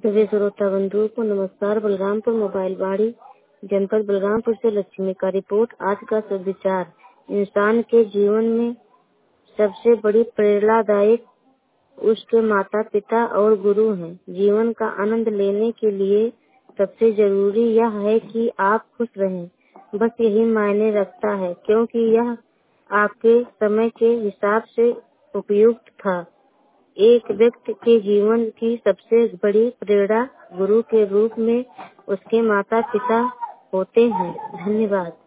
सभी श्रोता बंधुओं को नमस्कार। बलरामपुर मोबाइल बाड़ी जनपद बलरामपुर से लक्ष्मी का रिपोर्ट। आज का सुविचार, इंसान के जीवन में सबसे बड़ी प्रेरणादायक उसके माता पिता और गुरु हैं। जीवन का आनंद लेने के लिए सबसे जरूरी यह है कि आप खुश रहें, बस यही मायने रखता है, क्योंकि यह आपके समय के हिसाब से उपयुक्त था। एक व्यक्ति के जीवन की सबसे बड़ी प्रेरणा गुरु के रूप में उसके माता पिता होते हैं। धन्यवाद।